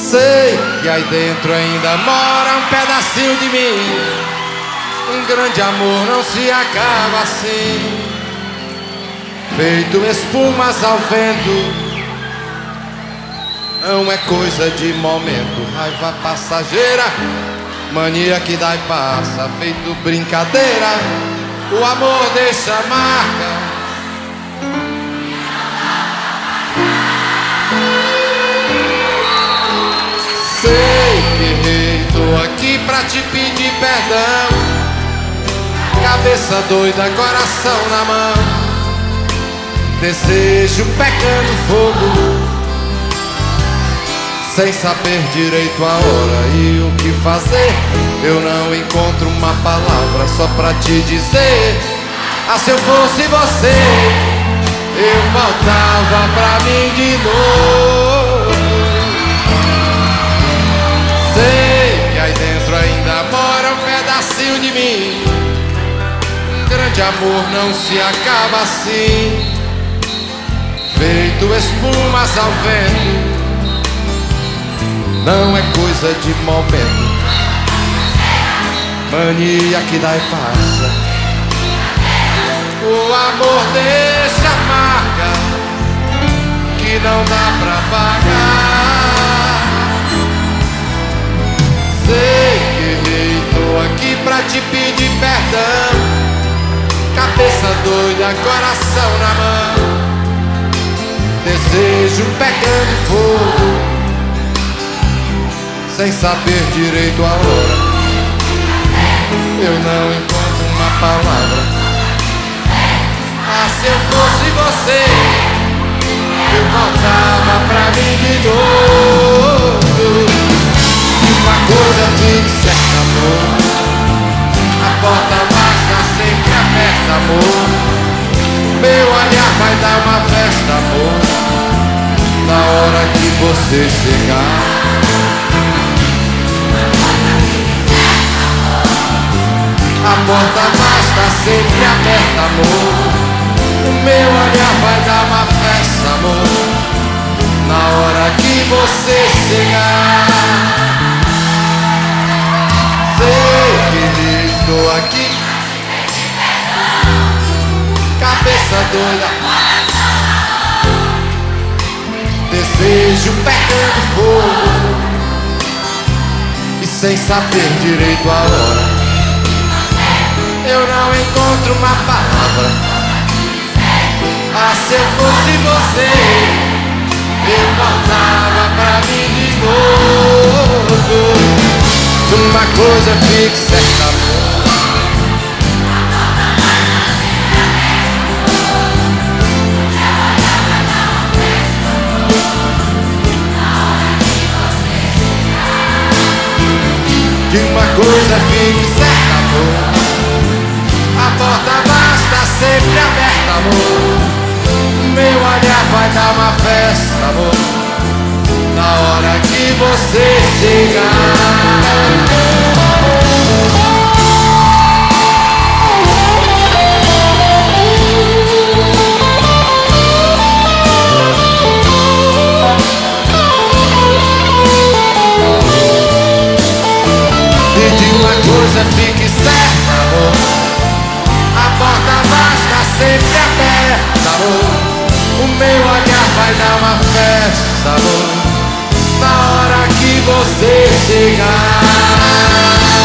Sei que aí dentro ainda mora um pedacinho de mim. Um grande amor não se acaba assim, feito espumas ao vento. Não é coisa de momento, raiva passageira, mania que dá e passa, feito brincadeira. O amor deixa marca. Sei que errei, tô aqui pra te pedir perdão. Cabeça doida, coração na mão, desejo pegando fogo, sem saber direito a hora e o que fazer. Eu não encontro uma palavra só pra te dizer: ah, se eu fosse você, eu voltava pra mim de novo. Sei que aí dentro ainda mora um pedacinho de mim. Um grande amor não se acaba assim, feito espumas ao vento. Não é coisa de momento, mania que dá e passa. O amor deixa marca que não dá pra pagar. Sei que errei, tô aqui pra te pedir perdão. Cabeça doida, coração na mão, desejo pegando fogo, sem saber direito a hora. Eu não encontro uma palavra. Ah, se eu fosse você, eu voltava pra mim de novo. Uma coisa fixa, amor, a porta basta sempre aberta, amor. Meu olhar vai dar uma festa, amor, na hora que você chegar. A porta basta sempre aberta, amor. O meu olhar vai dar uma festa, amor, na hora que você chegar. Sei que estou aqui, cabeça doida, desejo pegando fogo, e sem saber direito a hora. Eu não encontro uma palavra. Ah, se eu fosse você, eu voltava pra mim de novo. Uma coisa fica certa, amor, de uma coisa fica certa, amor, a porta basta sempre aberta, amor. Meu olhar vai dar uma festa, amor, na hora que você chegar. E de uma coisa fique certa, amor, a porta basta sempre aberta, amor. O meu olhar vai dar uma festa, amor, na hora que você chegar.